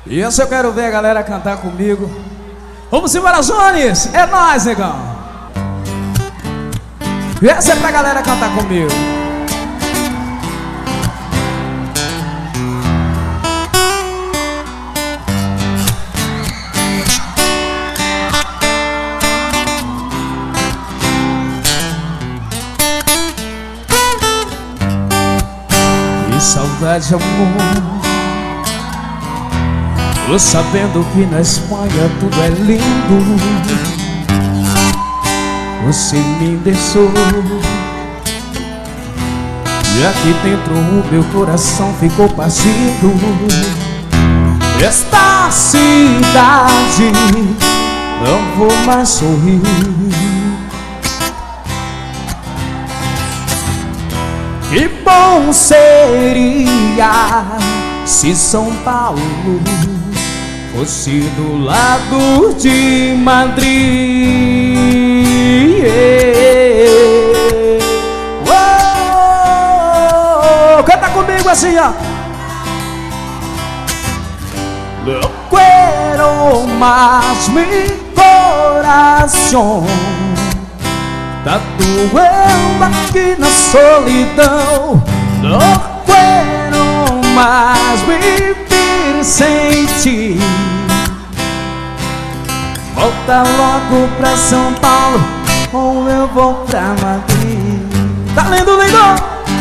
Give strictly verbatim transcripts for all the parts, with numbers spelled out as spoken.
E essa eu quero ver a galera cantar comigo. Vamos embora, Jones! É nóis, negão! E essa é pra galera cantar comigo. Que saudade, amor. Tô sabendo que na Espanha tudo é lindo. Você me deixou e aqui dentro o meu coração ficou partido. Esta cidade não vou mais sorrir. Que bom seria se São Paulo fosse do lado de Madrid. Oh, canta comigo assim, ó. No quiero más mi coração. Tá doendo aqui na solidão. No quiero más vivir sem ti. Volta logo pra São Paulo ou eu vou pra Madrid. Tá lindo, lindo!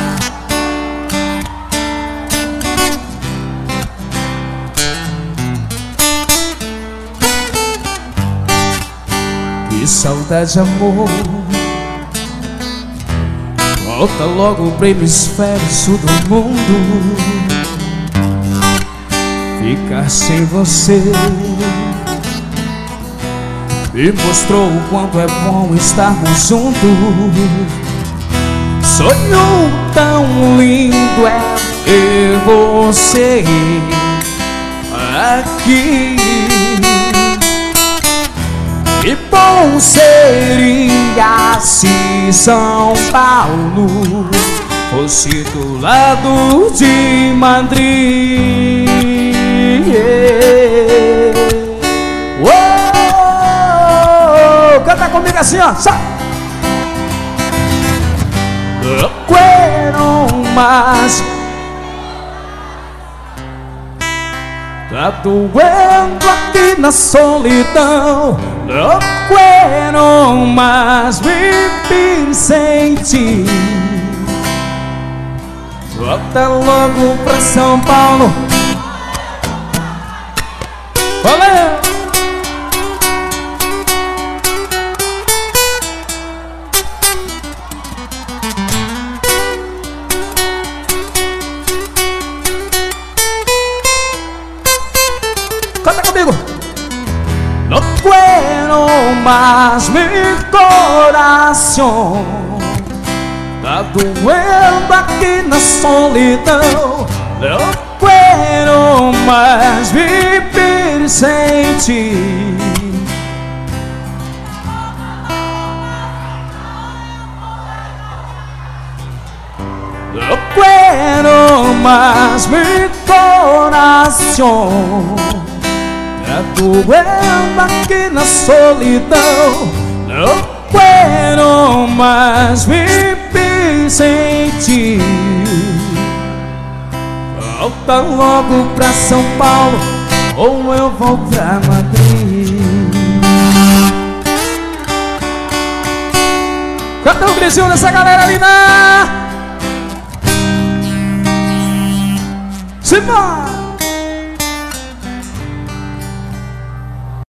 Que saudade, amor. Volta logo pro hemisfério sul do mundo. Ficar sem você me mostrou o quanto é bom estarmos juntos. Sonho tão lindo é ter você aqui. Que bom seria se São Paulo fosse do lado de Madrid. Oh, canta comigo assim, ó. No quiero más. Tá doendo aqui na solidão. No quiero más vivir sem ti. Volta logo pra São Paulo. Valeu! Canta comigo! No quiero más mi coração. Tá doendo aqui na solidão. No quiero más vivir sem ti. No quiero más mi coração. Tá doendo aqui na solidão. No quiero más vivir sem ti. Volta logo pra São Paulo ou eu vou pra Madrid. Canta um grisinho dessa galera linda. Simbora!